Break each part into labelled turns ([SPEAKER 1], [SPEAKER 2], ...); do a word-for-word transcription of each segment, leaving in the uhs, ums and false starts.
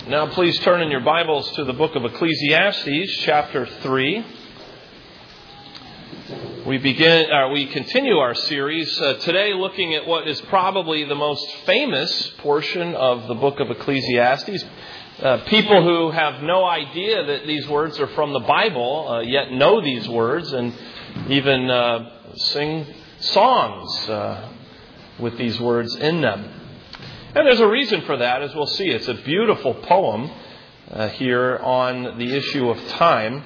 [SPEAKER 1] Now please turn in your Bibles to the book of Ecclesiastes, chapter three. We begin, uh, we continue our series uh, today looking at what is probably the most famous portion of the book of Ecclesiastes. Uh, people who have no idea that these words are from the Bible, uh, yet know these words and even uh, sing songs uh, with these words in them. And there's a reason for that, as we'll see. It's a beautiful poem uh, here on the issue of time.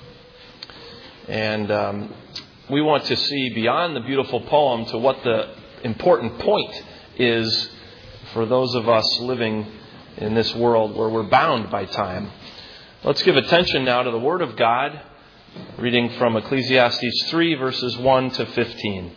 [SPEAKER 1] And um, we want to see beyond the beautiful poem to what the important point is for those of us living in this world where we're bound by time. Let's give attention now to the Word of God, reading from Ecclesiastes three, verses one to fifteen.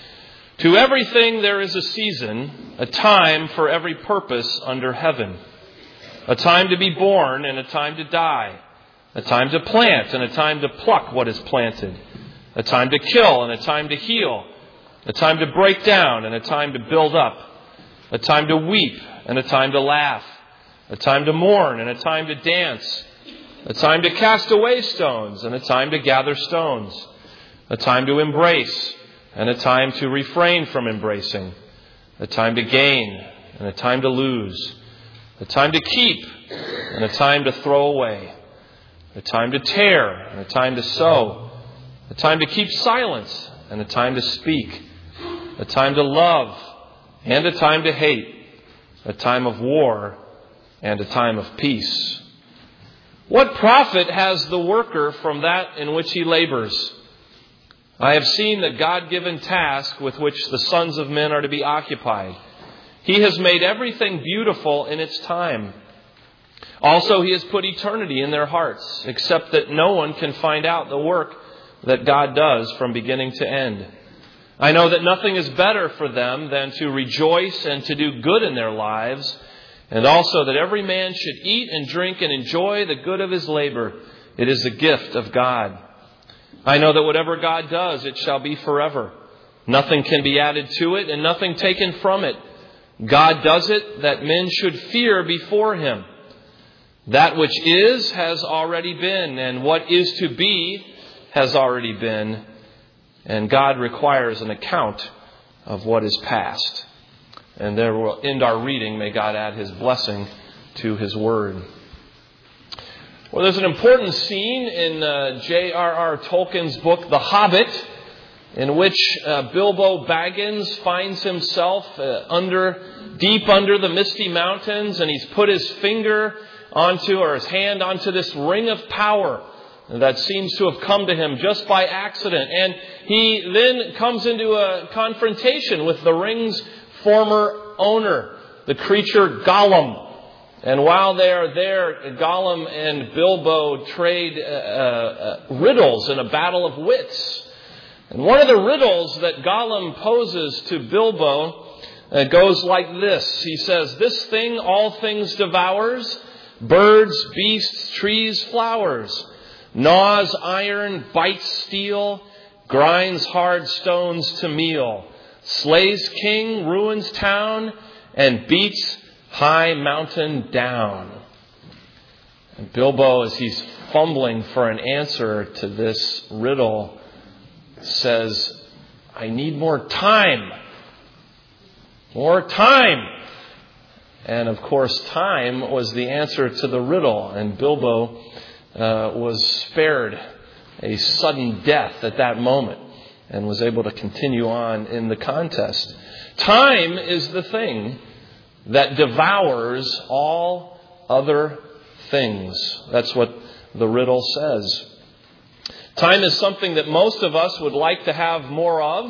[SPEAKER 1] To everything there is a season, a time for every purpose under heaven. A time to be born and a time to die. A time to plant and a time to pluck what is planted. A time to kill and a time to heal. A time to break down and a time to build up. A time to weep and a time to laugh. A time to mourn and a time to dance. A time to cast away stones and a time to gather stones. A time to embrace and a time to refrain from embracing, a time to gain and a time to lose, a time to keep and a time to throw away, a time to tear and a time to sow, a time to keep silence and a time to speak, a time to love and a time to hate, a time of war and a time of peace. What profit has the worker from that in which he labors? I have seen the God-given task with which the sons of men are to be occupied. He has made everything beautiful in its time. Also, He has put eternity in their hearts, except that no one can find out the work that God does from beginning to end. I know that nothing is better for them than to rejoice and to do good in their lives, and also that every man should eat and drink and enjoy the good of his labor. It is the gift of God. I know that whatever God does, it shall be forever. Nothing can be added to it and nothing taken from it. God does it that men should fear before Him. That which is has already been, and what is to be has already been. And God requires an account of what is past. And there we'll end our reading. May God add His blessing to His word. Well, there's an important scene in uh, J R R Tolkien's book, The Hobbit, in which uh, Bilbo Baggins finds himself uh, under, deep under the misty mountains, and he's put his finger onto, or his hand onto this ring of power that seems to have come to him just by accident. And he then comes into a confrontation with the ring's former owner, the creature Gollum. And while they are there, Gollum and Bilbo trade uh, uh, riddles in a battle of wits. And one of the riddles that Gollum poses to Bilbo uh, goes like this. He says, "This thing all things devours, birds, beasts, trees, flowers, gnaws iron, bites steel, grinds hard stones to meal, slays king, ruins town, and beats high mountain down." And Bilbo, as he's fumbling for an answer to this riddle, says, "I need more time. More time." And of course, time was the answer to the riddle. And Bilbo uh, was spared a sudden death at that moment and was able to continue on in the contest. Time is the thing that devours all other things. That's what the riddle says. Time is something that most of us would like to have more of.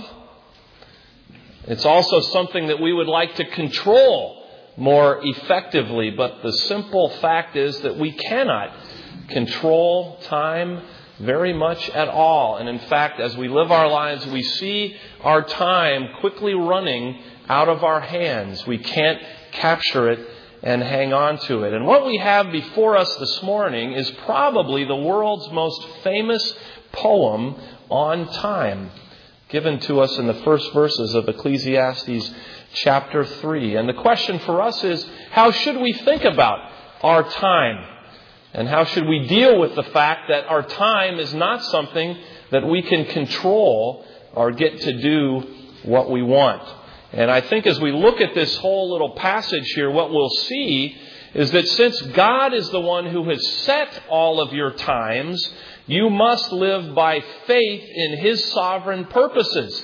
[SPEAKER 1] It's also something that we would like to control more effectively. But the simple fact is that we cannot control time very much at all. And in fact, as we live our lives, we see our time quickly running out of our hands. We can't capture it and hang on to it. And what we have before us this morning is probably the world's most famous poem on time, given to us in the first verses of Ecclesiastes chapter three. And the question for us is, how should we think about our time? And how should we deal with the fact that our time is not something that we can control or get to do what we want? And I think as we look at this whole little passage here, what we'll see is that since God is the one who has set all of your times, you must live by faith in His sovereign purposes.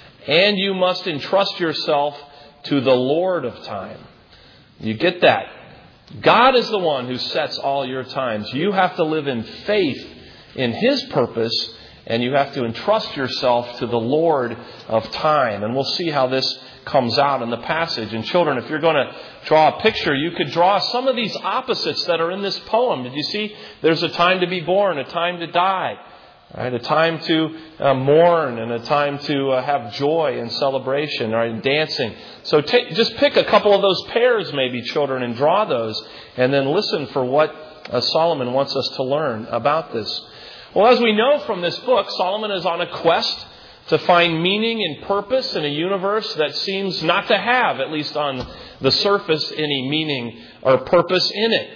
[SPEAKER 1] And you must entrust yourself to the Lord of time. You get that? God is the one who sets all your times. You have to live in faith in His purpose, and you have to entrust yourself to the Lord of time. And we'll see how this comes out in the passage. And children, if you're going to draw a picture, you could draw some of these opposites that are in this poem. Did you see? There's a time to be born, a time to die, right? A time to uh, mourn, and a time to uh, have joy and celebration, right? And dancing. So take, just pick a couple of those pairs, maybe, children, and draw those, and then listen for what uh, Solomon wants us to learn about this. Well, as we know from this book, Solomon is on a quest to find meaning and purpose in a universe that seems not to have, at least on the surface, any meaning or purpose in it.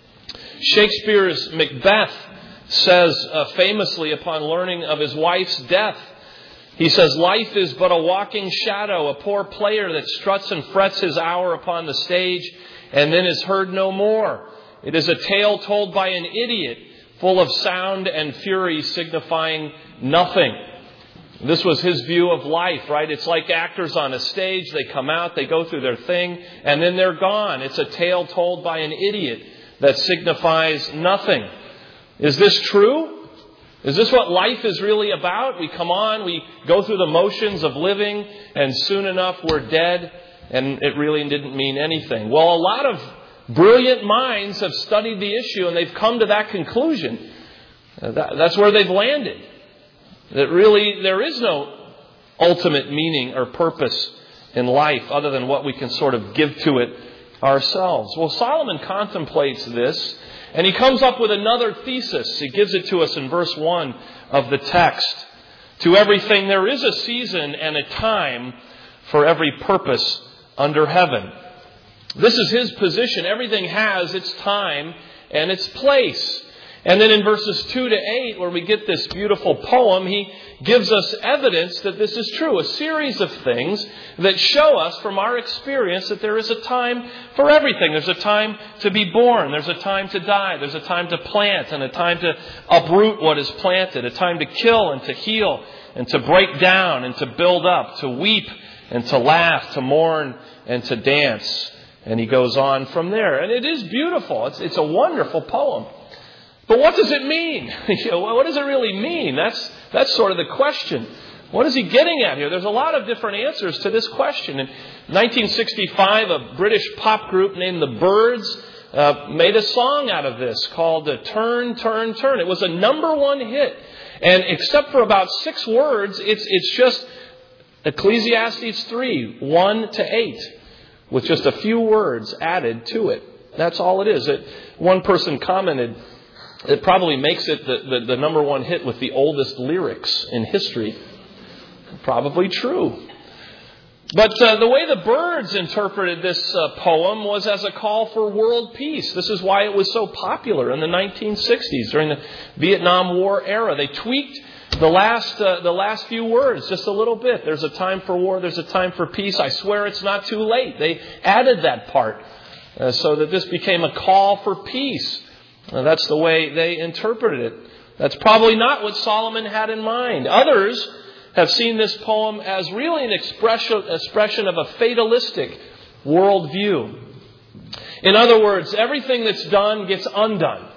[SPEAKER 1] Shakespeare's Macbeth says uh, famously upon learning of his wife's death, he says, "Life is but a walking shadow, a poor player that struts and frets his hour upon the stage and then is heard no more. It is a tale told by an idiot, full of sound and fury, signifying nothing." This was his view of life, right? It's like actors on a stage. They come out, they go through their thing, and then they're gone. It's a tale told by an idiot that signifies nothing. Is this true? Is this what life is really about? We come on, we go through the motions of living, and soon enough we're dead, and it really didn't mean anything. Well, a lot of brilliant minds have studied the issue, and they've come to that conclusion. That's where they've landed. That really there is no ultimate meaning or purpose in life other than what we can sort of give to it ourselves. Well, Solomon contemplates this, and he comes up with another thesis. He gives it to us in verse one of the text. To everything there is a season and a time for every purpose under heaven. This is his position. Everything has its time and its place. And then in verses two to eight, where we get this beautiful poem, he gives us evidence that this is true. A series of things that show us from our experience that there is a time for everything. There's a time to be born. There's a time to die. There's a time to plant and a time to uproot what is planted. A time to kill and to heal and to break down and to build up. To weep and to laugh. To mourn and to dance. And he goes on from there. And it is beautiful. It's, it's a wonderful poem. But what does it mean? You know, what does it really mean? That's that's sort of the question. What is he getting at here? There's a lot of different answers to this question. In nineteen sixty-five, a British pop group named the Byrds uh, made a song out of this called uh, Turn, Turn, Turn. It was a number one hit. And except for about six words, it's it's just Ecclesiastes three, one to eight, with just a few words added to it. That's all it is. It, one person commented, it probably makes it the, the, the number one hit with the oldest lyrics in history. Probably true. But uh, the way the Byrds interpreted this uh, poem was as a call for world peace. This is why it was so popular in the nineteen sixties, during the Vietnam War era. They tweaked the last uh, the last few words just a little bit. There's a time for war. There's a time for peace. I swear it's not too late. They added that part uh, so that this became a call for peace. Now, that's the way they interpreted it. That's probably not what Solomon had in mind. Others have seen this poem as really an expression, expression of a fatalistic worldview. In other words, everything that's done gets undone.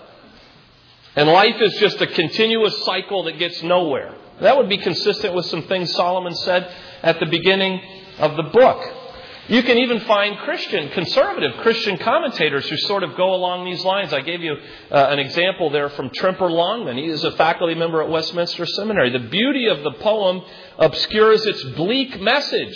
[SPEAKER 1] And life is just a continuous cycle that gets nowhere. That would be consistent with some things Solomon said at the beginning of the book. You can even find Christian, conservative Christian commentators who sort of go along these lines. I gave you uh, an example there from Tremper Longman. He is a faculty member at Westminster Seminary. The beauty of the poem obscures its bleak message.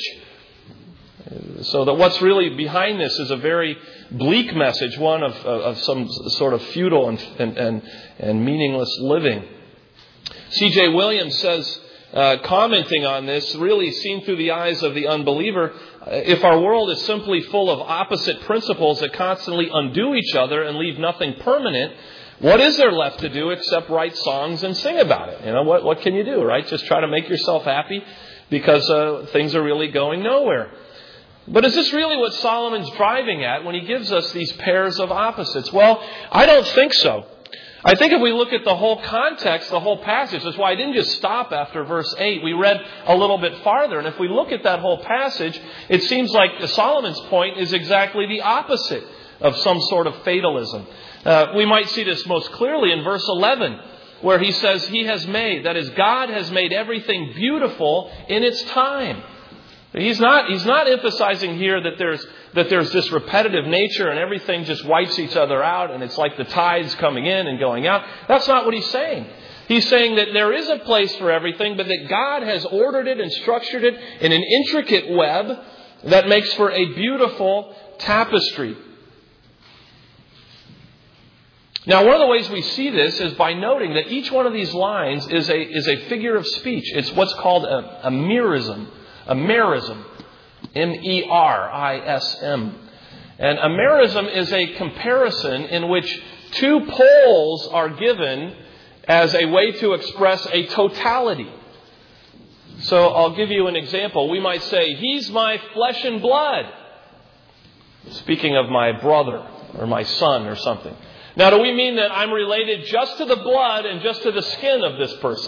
[SPEAKER 1] So that what's really behind this is a very bleak message, one of, of some sort of futile and, and, and, and meaningless living. C J Williams says uh, commenting on this, really seen through the eyes of the unbeliever, if our world is simply full of opposite principles that constantly undo each other and leave nothing permanent, what is there left to do except write songs and sing about it? You know, what, what can you do, right? Just try to make yourself happy because uh, things are really going nowhere. But is this really what Solomon's driving at when he gives us these pairs of opposites? Well, I don't think so. I think if we look at the whole context, the whole passage, that's why I didn't just stop after verse eight. We read a little bit farther. And if we look at that whole passage, it seems like Solomon's point is exactly the opposite of some sort of fatalism. Uh, we might see this most clearly in verse eleven, where he says he has made, that is, God has made everything beautiful in its time. He's not, he's not emphasizing here that there's, that there's this repetitive nature and everything just wipes each other out and it's like the tides coming in and going out. That's not what he's saying. He's saying that there is a place for everything, but that God has ordered it and structured it in an intricate web that makes for a beautiful tapestry. Now, one of the ways we see this is by noting that each one of these lines is a, is a figure of speech. It's what's called a, a merism. A merism. M E R I S M. And a merism is a comparison in which two poles are given as a way to express a totality. So I'll give you an example. We might say, he's my flesh and blood. Speaking of my brother or my son or something. Now, do we mean that I'm related just to the blood and just to the skin of this person?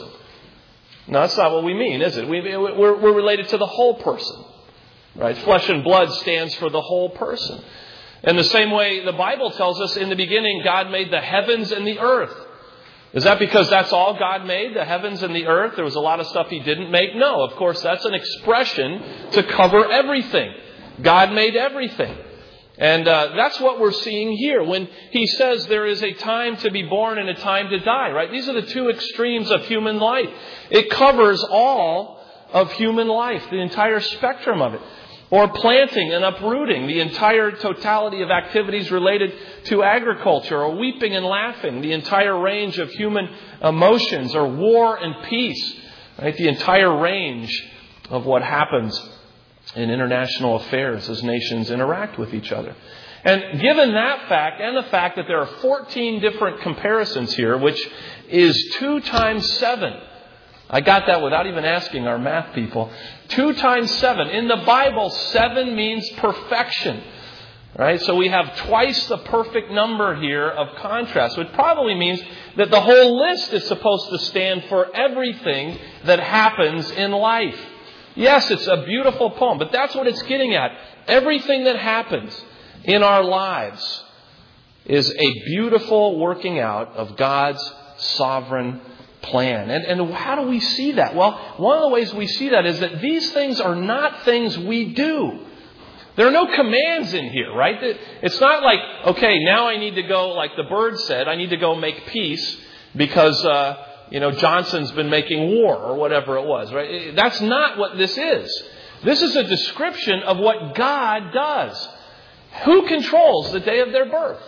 [SPEAKER 1] No, that's not what we mean, is it? We, we're, we're related to the whole person. Right? Flesh and blood stands for the whole person. In the same way, the Bible tells us in the beginning, God made the heavens and the earth. Is that because that's all God made, the heavens and the earth? There was a lot of stuff He didn't make? No, of course, that's an expression to cover everything. God made everything. And uh, that's what we're seeing here when He says there is a time to be born and a time to die, right? These are the two extremes of human life. It covers all of human life, the entire spectrum of it. Or planting and uprooting, the entire totality of activities related to agriculture. Or weeping and laughing, the entire range of human emotions. Or war and peace, right? The entire range of what happens in international affairs as nations interact with each other. And given that fact and the fact that there are fourteen different comparisons here, which is two times seven. I got that without even asking our math people. Two times seven. In the Bible, seven means perfection. Right? So we have twice the perfect number here of contrast, which probably means that the whole list is supposed to stand for everything that happens in life. Yes, it's a beautiful poem, but that's what it's getting at. Everything that happens in our lives is a beautiful working out of God's sovereign plan. And, and how do we see that? Well, one of the ways we see that is that these things are not things we do. There are no commands in here, right? It's not like, okay, now I need to go, like the bird said, I need to go make peace because... Uh, You know, Johnson's been making war or whatever it was, right? That's not what this is. This is a description of what God does. Who controls the day of their birth?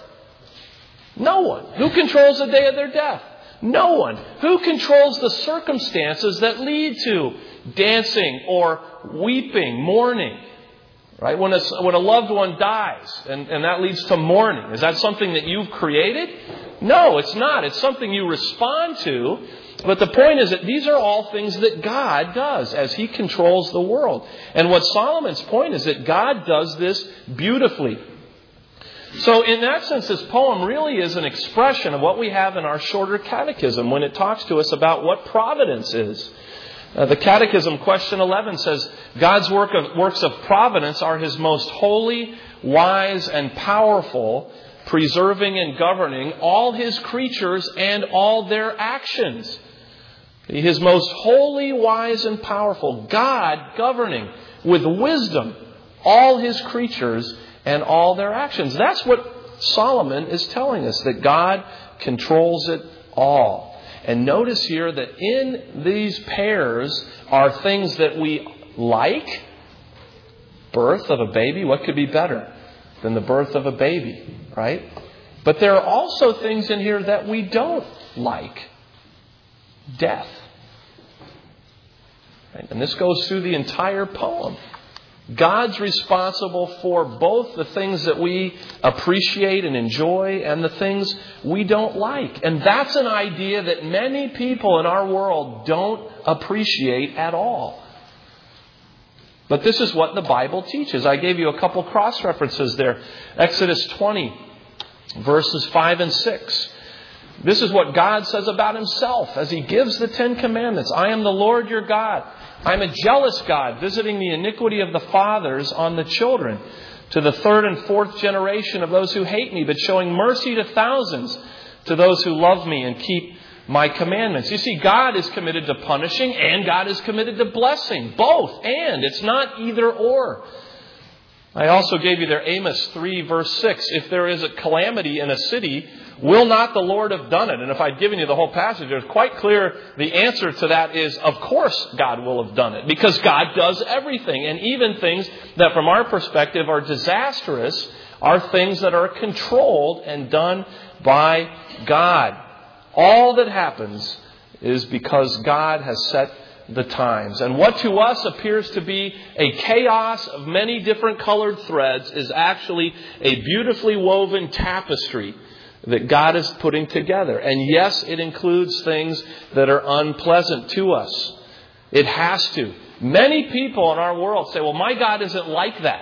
[SPEAKER 1] No one. Who controls the day of their death? No one. Who controls the circumstances that lead to dancing or weeping, mourning? Right? When a, when a loved one dies and, and that leads to mourning, is that something that you've created? No, it's not. It's something you respond to. But the point is that these are all things that God does as He controls the world. And what Solomon's point is that God does this beautifully. So in that sense, this poem really is an expression of what we have in our shorter catechism when it talks to us about what providence is. Uh, the Catechism, question eleven, says, God's work of, works of providence are His most holy, wise, and powerful, preserving and governing all His creatures and all their actions. His most holy, wise, and powerful, God governing with wisdom all His creatures and all their actions. That's what Solomon is telling us, that God controls it all. And notice here that in these pairs are things that we like. Birth of a baby, what could be better than the birth of a baby, right? But there are also things in here that we don't like. Death. And this goes through the entire poem. God's responsible for both the things that we appreciate and enjoy and the things we don't like. And that's an idea that many people in our world don't appreciate at all. But this is what the Bible teaches. I gave you a couple cross-references there. Exodus twenty, verses five and six. This is what God says about Himself as He gives the Ten Commandments. I am the Lord your God. I am a jealous God, visiting the iniquity of the fathers on the children, to the third and fourth generation of those who hate me, but showing mercy to thousands, to those who love me and keep my commandments. You see, God is committed to punishing and God is committed to blessing. Both. And it's not either or. I also gave you there Amos three, verse six. If there is a calamity in a city, will not the Lord have done it? And if I'd given you the whole passage, it's quite clear the answer to that is, of course, God will have done it. Because God does everything. And even things that from our perspective are disastrous are things that are controlled and done by God. All that happens is because God has set the times. And what to us appears to be a chaos of many different colored threads is actually a beautifully woven tapestry that God is putting together. And yes, it includes things that are unpleasant to us. It has to. Many people in our world say, well, my God isn't like that.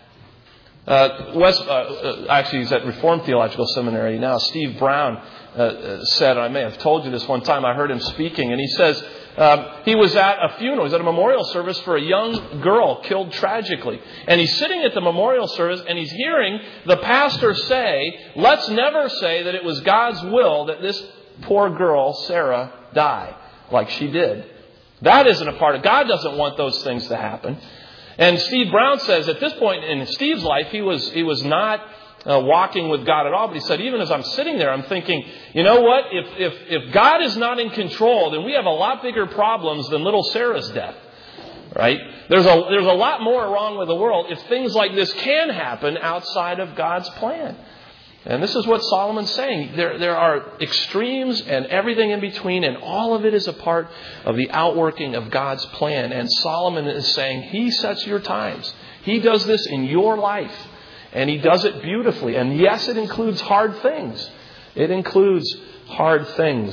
[SPEAKER 1] Uh, West, uh, actually, he's at Reformed Theological Seminary now. Steve Brown uh, said, I may have told you this one time, I heard him speaking, and he says, Um, he was at a funeral. He was at a memorial service for a young girl killed tragically. And he's sitting at the memorial service and he's hearing the pastor say, let's never say that it was God's will that this poor girl, Sarah, die like she did. That isn't a part of God. Doesn't want those things to happen. And Steve Brown says at this point in Steve's life, he was he was not Uh, walking with God at all. But he said, even as I'm sitting there, I'm thinking, you know what? If, if, if God is not in control, then we have a lot bigger problems than little Sarah's death. Right? There's a, there's a lot more wrong with the world if things like this can happen outside of God's plan. And this is what Solomon's saying. There, there are extremes and everything in between, and all of it is a part of the outworking of God's plan. And Solomon is saying, He sets your times. He does this in your life. And He does it beautifully. And yes, it includes hard things. It includes hard things.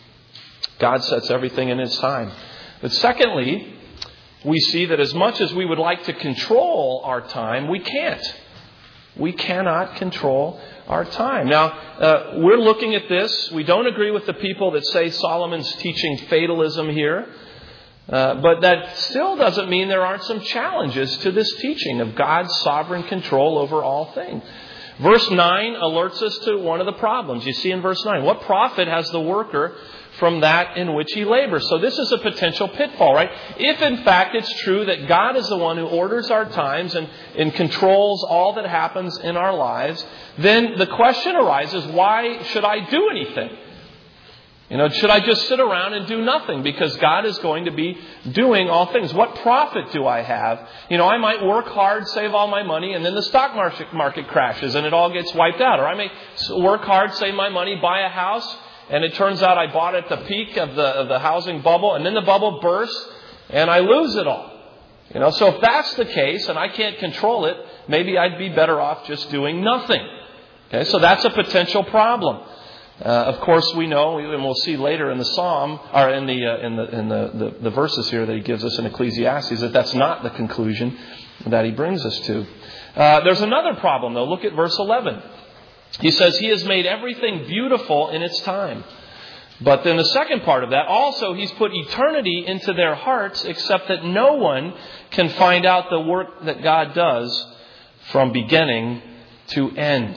[SPEAKER 1] God sets everything in His time. But secondly, we see that as much as we would like to control our time, we can't. We cannot control our time. Now, uh, we're looking at this. We don't agree with the people that say Solomon's teaching fatalism here. Uh, but that still doesn't mean there aren't some challenges to this teaching of God's sovereign control over all things. Verse nine alerts us to one of the problems. You see in verse nine, what profit has the worker from that in which he labors? So this is a potential pitfall, right? If in fact it's true that God is the one who orders our times and, and controls all that happens in our lives, then the question arises, why should I do anything? You know, should I just sit around and do nothing? Because God is going to be doing all things. What profit do I have? You know, I might work hard, save all my money, and then the stock market market crashes and it all gets wiped out. Or I may work hard, save my money, buy a house, and it turns out I bought it at the peak of the, of the housing bubble, and then the bubble bursts, and I lose it all. You know, so if that's the case, and I can't control it, maybe I'd be better off just doing nothing. Okay, so that's a potential problem. Uh, of course, we know, and we'll see later in the Psalm, or in the uh, in the in the, the the verses here that he gives us in Ecclesiastes, that that's not the conclusion that he brings us to. Uh, there's another problem, though. Look at verse eleven. He says, He has made everything beautiful in its time. But then the second part of that, also He's put eternity into their hearts, except that no one can find out the work that God does from beginning to end.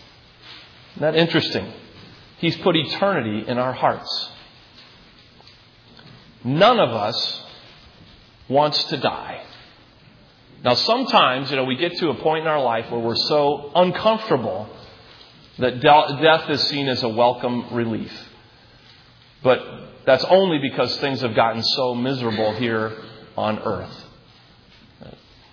[SPEAKER 1] Isn't that interesting? He's put eternity in our hearts. None of us wants to die. Now, sometimes, you know, we get to a point in our life where we're so uncomfortable that death is seen as a welcome relief. But that's only because things have gotten so miserable here on earth.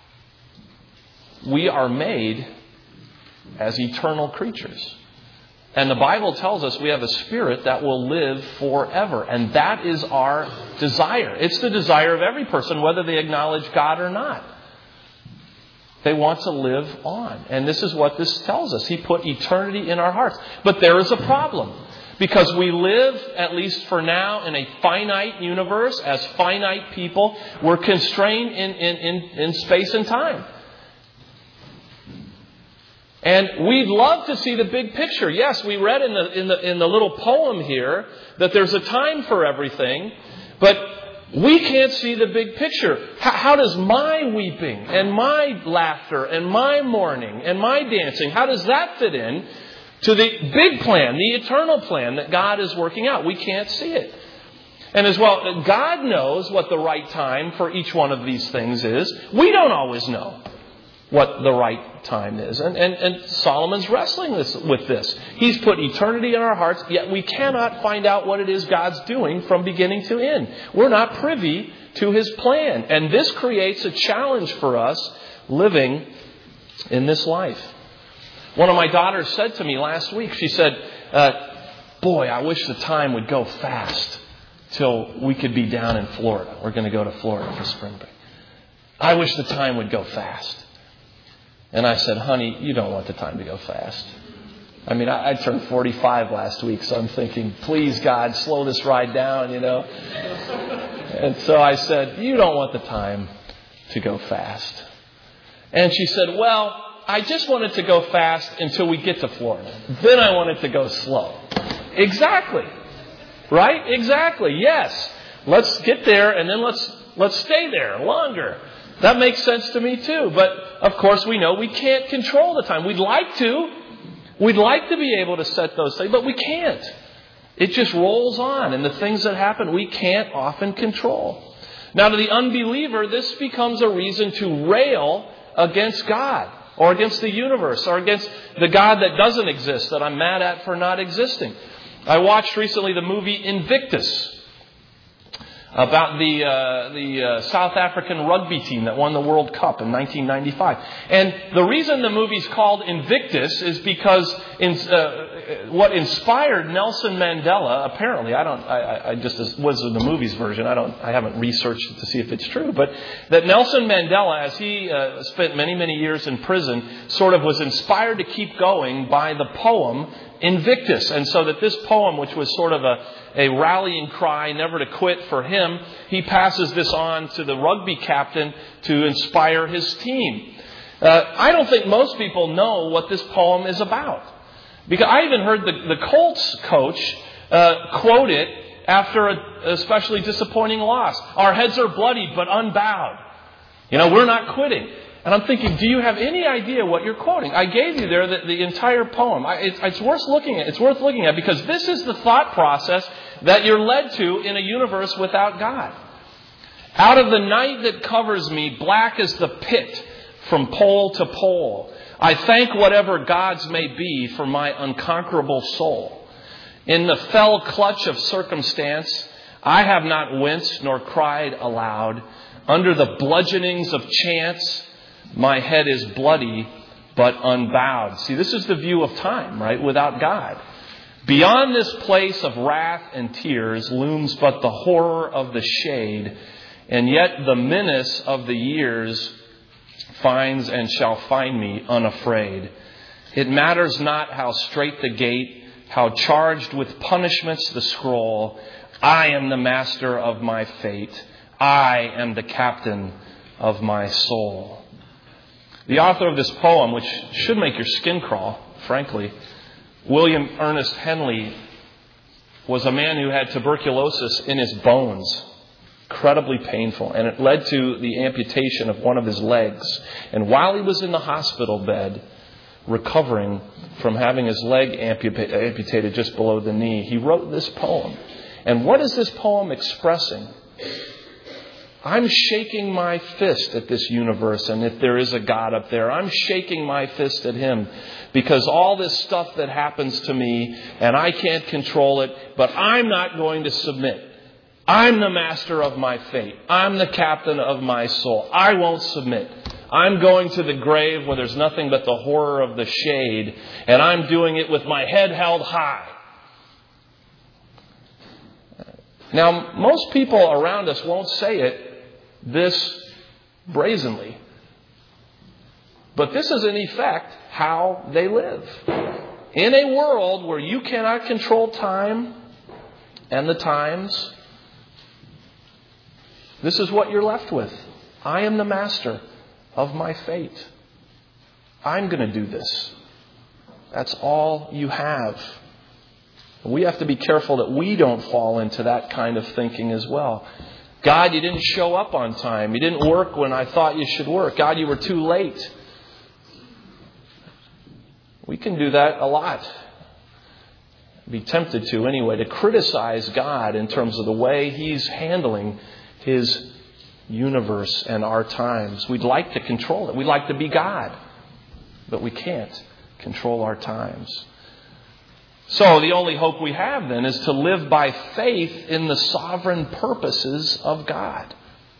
[SPEAKER 1] We are made as eternal creatures. And the Bible tells us we have a spirit that will live forever. And that is our desire. It's the desire of every person, whether they acknowledge God or not. They want to live on. And this is what this tells us. He put eternity in our hearts. But there is a problem. Because we live, at least for now, in a finite universe, as finite people. We're constrained in, in, in, in space and time. And we'd love to see the big picture. Yes, we read in the, in the, in the little poem here that there's a time for everything. But we can't see the big picture. How, how does my weeping and my laughter and my mourning and my dancing, how does that fit in to the big plan, the eternal plan that God is working out? We can't see it. And as well, God knows what the right time for each one of these things is. We don't always know what the right time is. And, and, and Solomon's wrestling this, with this. He's put eternity in our hearts, yet we cannot find out what it is God's doing from beginning to end. We're not privy to His plan. And this creates a challenge for us living in this life. One of my daughters said to me last week, she said, uh, boy, I wish the time would go fast till we could be down in Florida. We're going to go to Florida for spring break. I wish the time would go fast. And I said, honey, you don't want the time to go fast. I mean, I, I turned forty-five last week, so I'm thinking, please, God, slow this ride down, you know. And so I said, you don't want the time to go fast. And she said, well, I just want it to go fast until we get to Florida. Then I want it to go slow. Exactly. Right? Exactly. Yes. Let's get there and then let's let's stay there longer. That makes sense to me too. But of course we know we can't control the time. We'd like to. We'd like to be able to set those things, but we can't. It just rolls on. And the things that happen we can't often control. Now to the unbeliever, this becomes a reason to rail against God. Or against the universe. Or against the God that doesn't exist. That I'm mad at for not existing. I watched recently the movie Invictus. About the uh, the uh, South African rugby team that won the World Cup in nineteen ninety-five. And the reason the movie's called Invictus is because in, uh, what inspired Nelson Mandela, apparently, I don't, I, I just was in the movie's version. I don't, I haven't researched it to see if it's true, but that Nelson Mandela, as he uh, spent many, many years in prison, sort of was inspired to keep going by the poem Invictus. And so that this poem, which was sort of a, a rallying cry, never to quit for him, he passes this on to the rugby captain to inspire his team. Uh, I don't think most people know what this poem is about. Because I even heard the, the Colts coach uh, quote it after a especially disappointing loss. Our heads are bloodied but unbowed. You know, we're not quitting. And I'm thinking, do you have any idea what you're quoting? I gave you there the, the entire poem. I, it's, it's worth looking at. It's worth looking at because this is the thought process that you're led to in a universe without God. Out of the night that covers me, black as the pit from pole to pole, I thank whatever gods may be for my unconquerable soul. In the fell clutch of circumstance, I have not winced nor cried aloud. Under the bludgeonings of chance, my head is bloody but unbowed. See, this is the view of time, right? Without God. Beyond this place of wrath and tears looms but the horror of the shade, and yet the menace of the years finds and shall find me unafraid. It matters not how straight the gate, how charged with punishments the scroll. I am the master of my fate. I am the captain of my soul. The author of this poem, which should make your skin crawl, frankly, William Ernest Henley, was a man who had tuberculosis in his bones. Incredibly painful. And it led to the amputation of one of his legs. And while he was in the hospital bed, recovering from having his leg amputated just below the knee, he wrote this poem. And what is this poem expressing? I'm shaking my fist at this universe, and if there is a God up there, I'm shaking my fist at Him because all this stuff that happens to me, and I can't control it, but I'm not going to submit. I'm the master of my fate. I'm the captain of my soul. I won't submit. I'm going to the grave where there's nothing but the horror of the shade, and I'm doing it with my head held high. Now, most people around us won't say it this brazenly. But this is in effect how they live. In a world where you cannot control time and the times, this is what you're left with. I am the master of my fate. I'm going to do this. That's all you have. We have to be careful that we don't fall into that kind of thinking as well. God, you didn't show up on time. You didn't work when I thought you should work. God, you were too late. We can do that a lot. Be tempted to anyway, to criticize God in terms of the way He's handling His universe and our times. We'd like to control it. We'd like to be God. But we can't control our times. So the only hope we have then is to live by faith in the sovereign purposes of God.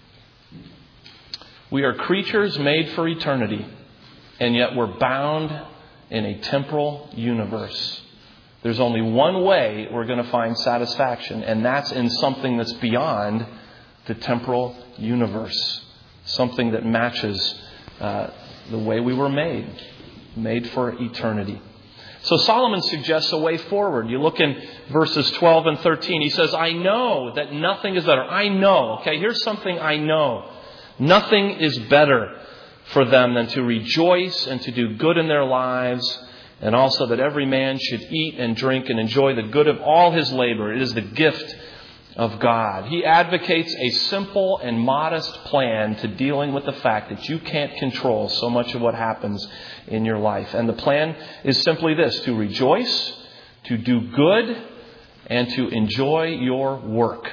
[SPEAKER 1] We are creatures made for eternity, and yet we're bound in a temporal universe. There's only one way we're going to find satisfaction, and that's in something that's beyond the temporal universe. Something that matches uh, the way we were made, made for eternity. So Solomon suggests a way forward. You look in verses twelve and thirteen. He says, I know that nothing is better. I know. Okay, here's something I know. Nothing is better for them than to rejoice and to do good in their lives, and also that every man should eat and drink and enjoy the good of all his labor. It is the gift of God. He advocates a simple and modest plan to dealing with the fact that you can't control so much of what happens in your life. And the plan is simply this: to rejoice, to do good, and to enjoy your work.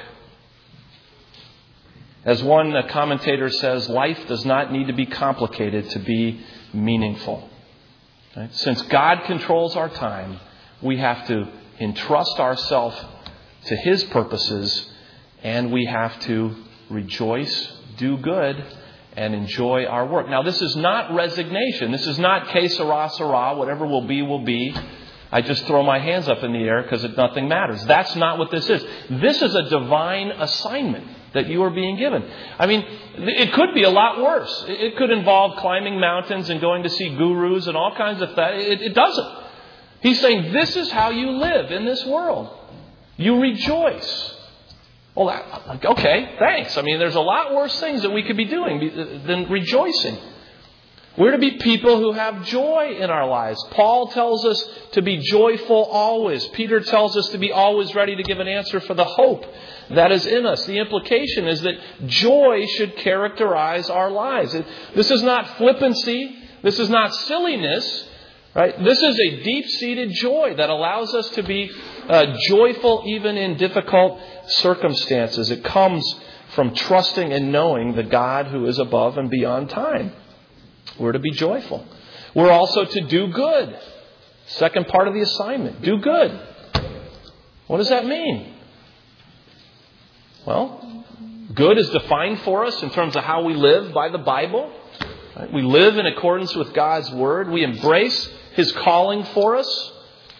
[SPEAKER 1] As one commentator says, life does not need to be complicated to be meaningful. Right? Since God controls our time, we have to entrust ourselves to His purposes, and we have to rejoice, do good, and enjoy our work. Now, this is not resignation. This is not que sera, sera, whatever will be, will be. I just throw my hands up in the air because nothing matters. That's not what this is. This is a divine assignment that you are being given. I mean, it could be a lot worse. It could involve climbing mountains and going to see gurus and all kinds of that. It, it doesn't. He's saying this is how you live in this world. You rejoice. Well, that, okay, thanks. I mean, there's a lot worse things that we could be doing than rejoicing. We're to be people who have joy in our lives. Paul tells us to be joyful always. Peter tells us to be always ready to give an answer for the hope that is in us. The implication is that joy should characterize our lives. This is not flippancy. This is not silliness. Right? This is a deep-seated joy that allows us to be uh, joyful even in difficult circumstances. It comes from trusting and knowing the God who is above and beyond time. We're to be joyful. We're also to do good. Second part of the assignment. Do good. What does that mean? Well, good is defined for us in terms of how we live by the Bible. Right? We live in accordance with God's Word. We embrace His calling for us.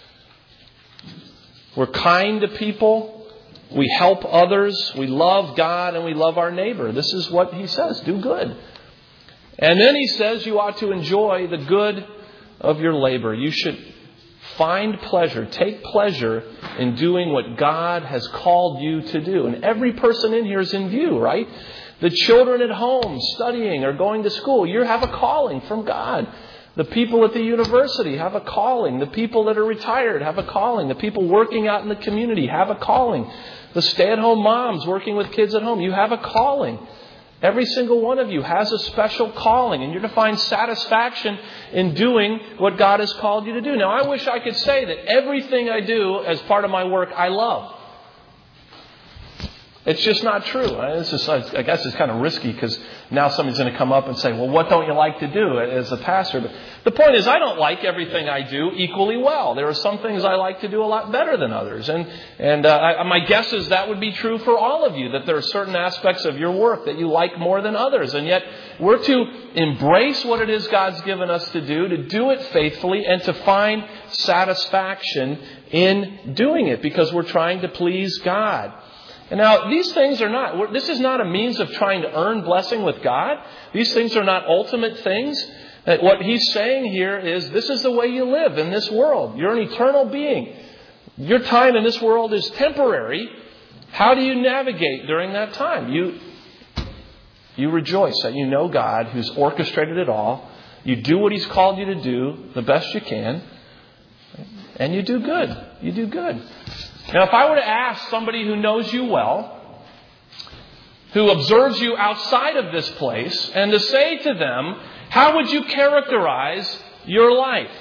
[SPEAKER 1] We're kind to people. We help others. We love God and we love our neighbor. This is what He says. Do good. And then He says you ought to enjoy the good of your labor. You should find pleasure, take pleasure in doing what God has called you to do. And every person in here is in view, right? The children at home studying or going to school, you have a calling from God. The people at the university have a calling. The people that are retired have a calling. The people working out in the community have a calling. The stay-at-home moms working with kids at home, you have a calling. Every single one of you has a special calling, and you're to find satisfaction in doing what God has called you to do. Now, I wish I could say that everything I do as part of my work I love. It's just not true. This is, I guess it's kind of risky because now somebody's going to come up and say, well, what don't you like to do as a pastor? But the point is, I don't like everything I do equally well. There are some things I like to do a lot better than others. And and uh, I, my guess is that would be true for all of you, that there are certain aspects of your work that you like more than others. And yet we're to embrace what it is God's given us to do, to do it faithfully, and to find satisfaction in doing it because we're trying to please God. And now, these things are not, this is not a means of trying to earn blessing with God. These things are not ultimate things. What he's saying here is, this is the way you live in this world. You're an eternal being. Your time in this world is temporary. How do you navigate during that time? You, you rejoice that you know God who's orchestrated it all. You do what he's called you to do the best you can. And you do good. You do good. Now, if I were to ask somebody who knows you well, who observes you outside of this place, and to say to them, how would you characterize your life?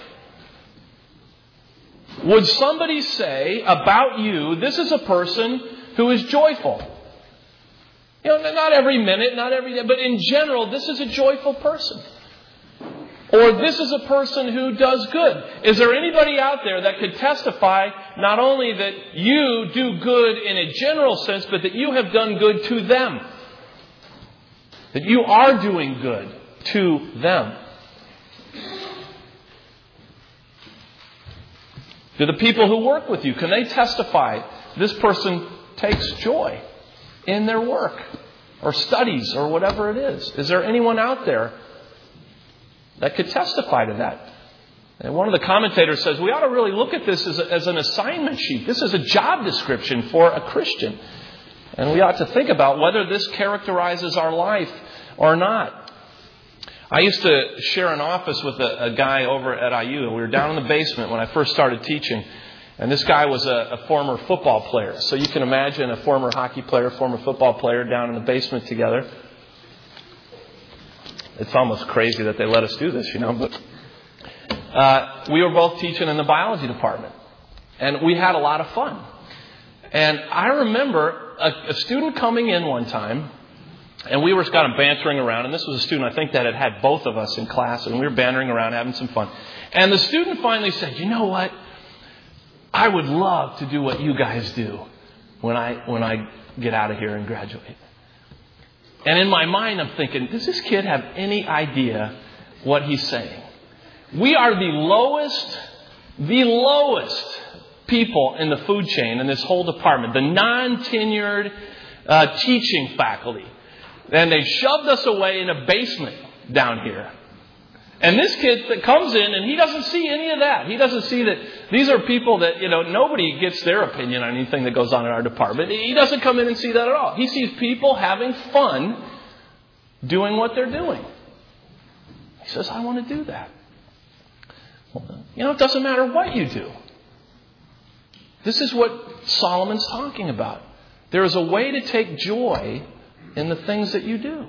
[SPEAKER 1] Would somebody say about you, this is a person who is joyful? You know, not every minute, not every day, but in general, this is a joyful person. Or this is a person who does good. Is there anybody out there that could testify not only that you do good in a general sense, but that you have done good to them? That you are doing good to them? Do the people who work with you, can they testify this person takes joy in their work or studies or whatever it is? Is there anyone out there that could testify to that? And one of the commentators says, we ought to really look at this as, a, as an assignment sheet. This is a job description for a Christian. And we ought to think about whether this characterizes our life or not. I used to share an office with a, a guy over at I U. And we were down in the basement when I first started teaching. And this guy was a, a former football player. So you can imagine a former hockey player, former football player down in the basement together. It's almost crazy that they let us do this, you know. But uh, we were both teaching in the biology department. And we had a lot of fun. And I remember a, a student coming in one time. And we were kind of bantering around. And this was a student, I think, that had had both of us in class. And we were bantering around, having some fun. And the student finally said, you know what? I would love to do what you guys do when I when I get out of here and graduate. And in my mind, I'm thinking, does this kid have any idea what he's saying? We are the lowest, the lowest people in the food chain in this whole department, the non-tenured uh, teaching faculty. And they shoved us away in a basement down here. And this kid that comes in and he doesn't see any of that. He doesn't see that these are people that, you know, nobody gets their opinion on anything that goes on in our department. He doesn't come in and see that at all. He sees people having fun doing what they're doing. He says, I want to do that. You know, it doesn't matter what you do. This is what Solomon's talking about. There is a way to take joy in the things that you do.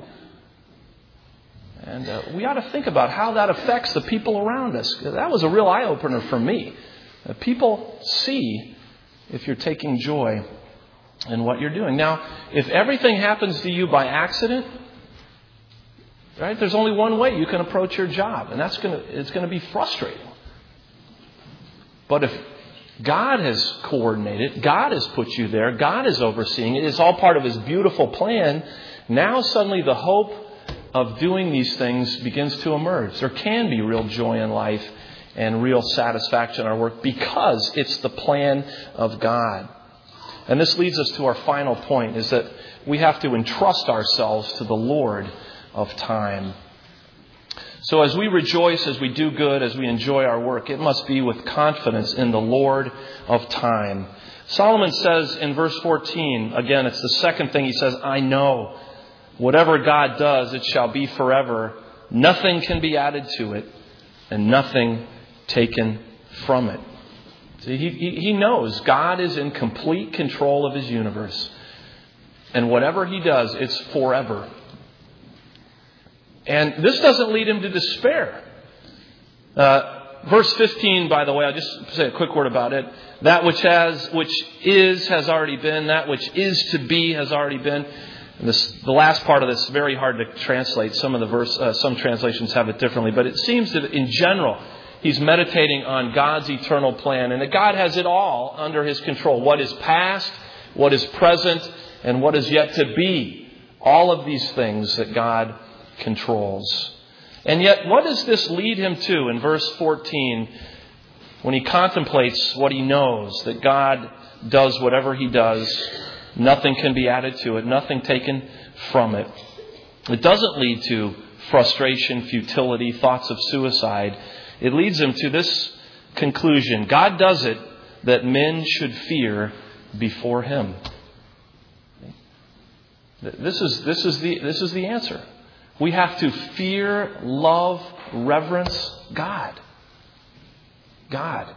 [SPEAKER 1] And uh, we ought to think about how that affects the people around us. That was a real eye-opener for me. Uh, people see if you're taking joy in what you're doing. Now, if everything happens to you by accident, right, there's only one way you can approach your job, and that's going to it's going to be frustrating. But if God has coordinated, God has put you there, God is overseeing it, it's all part of His beautiful plan, now suddenly the hope of doing these things begins to emerge. There can be real joy in life and real satisfaction in our work because it's the plan of God. And this leads us to our final point, is that we have to entrust ourselves to the Lord of time. So as we rejoice, as we do good, as we enjoy our work, it must be with confidence in the Lord of time. Solomon says in verse fourteen, again, it's the second thing he says, I know. Whatever God does, it shall be forever. Nothing can be added to it and nothing taken from it. See, he, he knows God is in complete control of His universe. And whatever He does, it's forever. And this doesn't lead him to despair. Uh, verse fifteen, by the way, I'll just say a quick word about it. That which has, which is, has already been. That which is to be has already been. And this, the last part of this is very hard to translate. Some of the verse, uh, some translations have it differently, but it seems that in general, he's meditating on God's eternal plan, and that God has it all under His control. What is past, what is present, and what is yet to be. All of these things that God controls. And yet, what does this lead him to in verse fourteen when he contemplates what he knows, that God does whatever He does, nothing can be added to it, nothing taken from it. It doesn't lead to frustration, futility, thoughts of suicide. It leads him to this conclusion: God does it that men should fear before Him. This is, this is the, this is the answer. We have to fear, love, reverence God. God.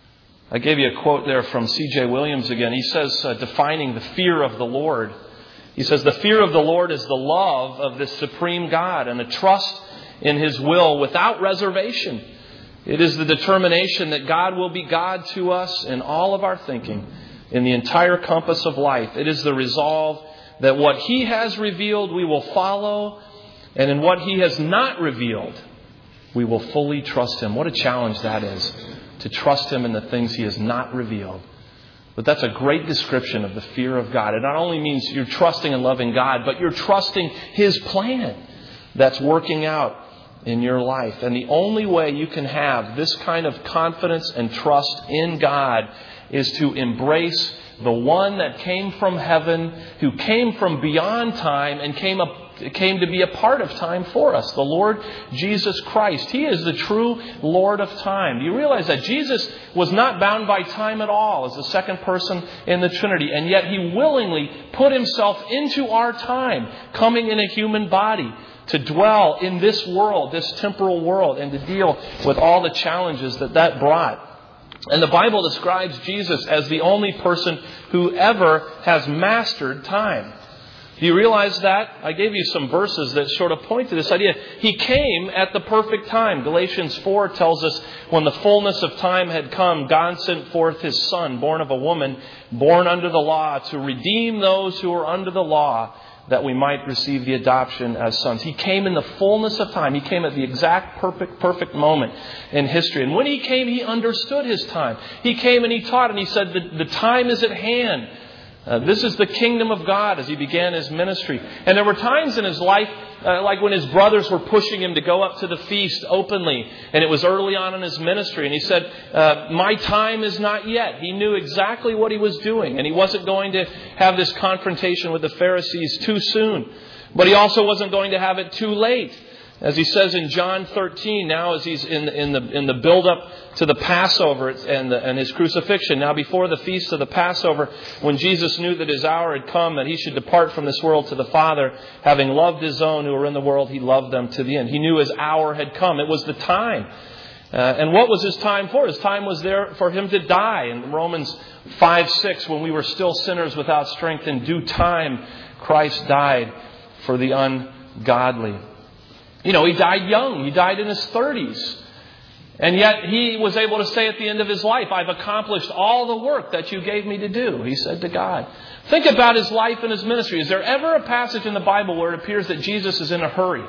[SPEAKER 1] I gave you a quote there from C J Williams again. He says, uh, defining the fear of the Lord, he says, the fear of the Lord is the love of the supreme God and a trust in His will without reservation. It is the determination that God will be God to us in all of our thinking, in the entire compass of life. It is the resolve that what He has revealed we will follow, and in what He has not revealed we will fully trust Him. What a challenge that is, to trust Him in the things He has not revealed. But that's a great description of the fear of God. It not only means you're trusting and loving God, but you're trusting His plan that's working out in your life. And the only way you can have this kind of confidence and trust in God is to embrace the one that came from heaven, who came from beyond time and came up, came to be a part of time for us, the Lord Jesus Christ. He is the true Lord of time. Do you realize that Jesus was not bound by time at all as the second person in the Trinity, and yet He willingly put Himself into our time, coming in a human body to dwell in this world, this temporal world, and to deal with all the challenges that that brought. And the Bible describes Jesus as the only person who ever has mastered time. Do you realize that? I gave you some verses that sort of point to this idea. He came at the perfect time. Galatians four tells us when the fullness of time had come, God sent forth His Son, born of a woman, born under the law, to redeem those who were under the law, that we might receive the adoption as sons. He came in the fullness of time. He came at the exact perfect, perfect moment in history. And when He came, He understood His time. He came and He taught, and He said that the time is at hand. Uh, this is the kingdom of God, as He began His ministry. And there were times in His life, uh, like when His brothers were pushing Him to go up to the feast openly. And it was early on in His ministry. And He said, uh, my time is not yet. He knew exactly what He was doing. And He wasn't going to have this confrontation with the Pharisees too soon. But He also wasn't going to have it too late. As He says in John thirteen, now as He's in, in the in the build-up to the Passover and, the, and His crucifixion, now before the feast of the Passover, when Jesus knew that His hour had come, that He should depart from this world to the Father, having loved His own who were in the world, He loved them to the end. He knew His hour had come. It was the time. Uh, and what was His time for? His time was there for Him to die. In Romans five six, when we were still sinners without strength, in due time Christ died for the ungodly. You know, He died young. He died in His thirties. And yet He was able to say at the end of His life, I've accomplished all the work that You gave me to do, He said to God. Think about His life and His ministry. Is there ever a passage in the Bible where it appears that Jesus is in a hurry?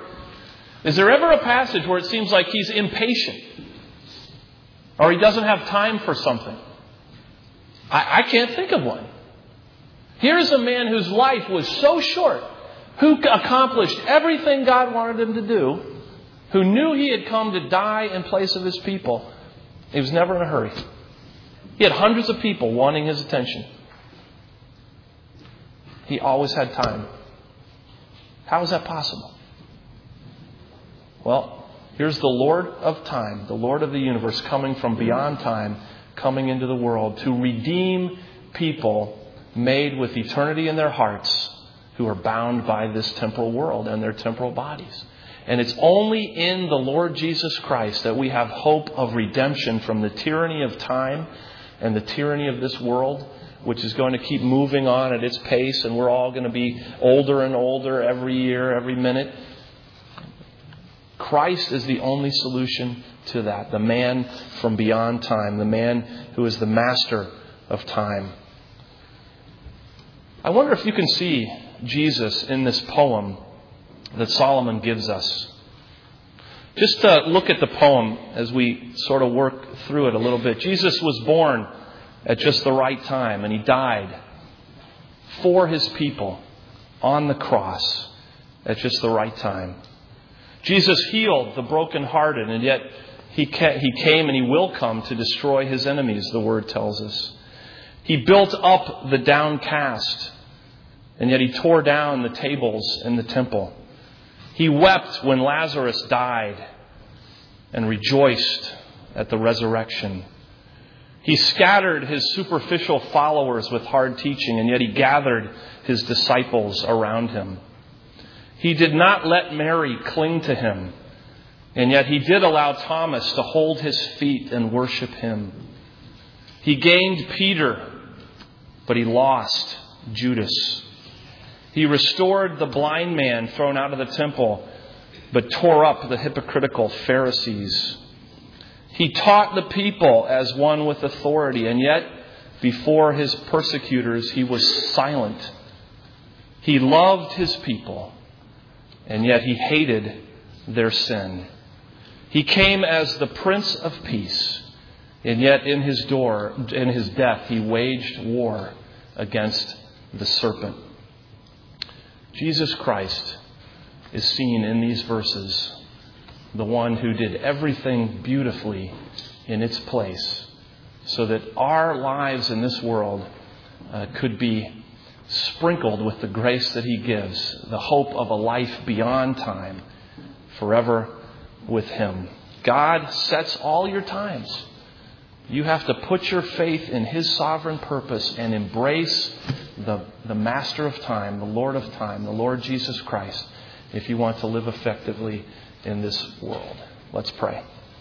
[SPEAKER 1] Is there ever a passage where it seems like He's impatient? Or He doesn't have time for something? I, I can't think of one. Here's a man whose life was so short, who accomplished everything God wanted Him to do, who knew He had come to die in place of His people. He was never in a hurry. He had hundreds of people wanting His attention. He always had time. How is that possible? Well, here's the Lord of time, the Lord of the universe, coming from beyond time, coming into the world to redeem people made with eternity in their hearts, who are bound by this temporal world and their temporal bodies. And it's only in the Lord Jesus Christ that we have hope of redemption from the tyranny of time and the tyranny of this world, which is going to keep moving on at its pace, and we're all going to be older and older every year, every minute. Christ is the only solution to that. The man from beyond time. The man who is the master of time. I wonder if you can see Jesus in this poem that Solomon gives us. Just to look at the poem as we sort of work through it a little bit. Jesus was born at just the right time, and he died for his people on the cross at just the right time. Jesus healed the brokenhearted, and yet he came and he will come to destroy his enemies, the word tells us. He built up the downcast, and yet he tore down the tables in the temple. He wept when Lazarus died and rejoiced at the resurrection. He scattered his superficial followers with hard teaching, and yet he gathered his disciples around him. He did not let Mary cling to him, and yet he did allow Thomas to hold his feet and worship him. He gained Peter, but he lost Judas. He restored the blind man thrown out of the temple, but tore up the hypocritical Pharisees. He taught the people as one with authority, and yet before his persecutors he was silent. He loved his people, and yet he hated their sin. He came as the Prince of Peace, and yet in his door, in his death, he waged war against the serpent. Jesus Christ is seen in these verses, the one who did everything beautifully in its place, so that our lives in this world uh, could be sprinkled with the grace that he gives, the hope of a life beyond time, forever with him. God sets all your times. You have to put your faith in his sovereign purpose and embrace the, the master of time, the Lord of time, the Lord Jesus Christ, if you want to live effectively in this world. Let's pray.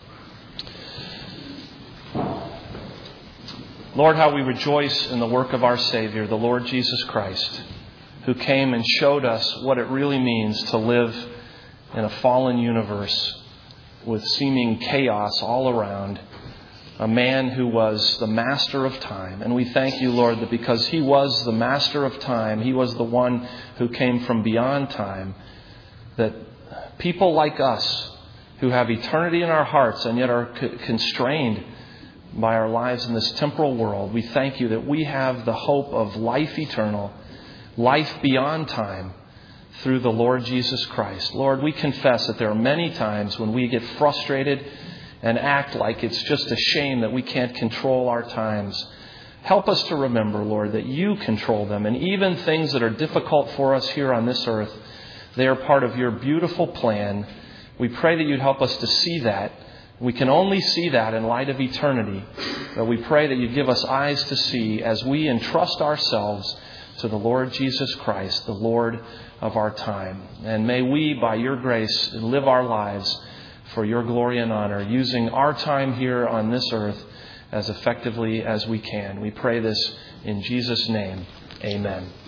[SPEAKER 1] Lord, how we rejoice in the work of our Savior, the Lord Jesus Christ, who came and showed us what it really means to live in a fallen universe with seeming chaos all around. A man who was the master of time. And we thank you, Lord, that because he was the master of time, he was the one who came from beyond time, that people like us who have eternity in our hearts and yet are constrained by our lives in this temporal world, we thank you that we have the hope of life eternal, life beyond time, through the Lord Jesus Christ. Lord, we confess that there are many times when we get frustrated and act like it's just a shame that we can't control our times. Help us to remember, Lord, that you control them. And even things that are difficult for us here on this earth, they are part of your beautiful plan. We pray that you'd help us to see that. We can only see that in light of eternity. But we pray that you'd give us eyes to see as we entrust ourselves to the Lord Jesus Christ, the Lord of our time. And may we, by your grace, live our lives for your glory and honor, using our time here on this earth as effectively as we can. We pray this in Jesus' name. Amen.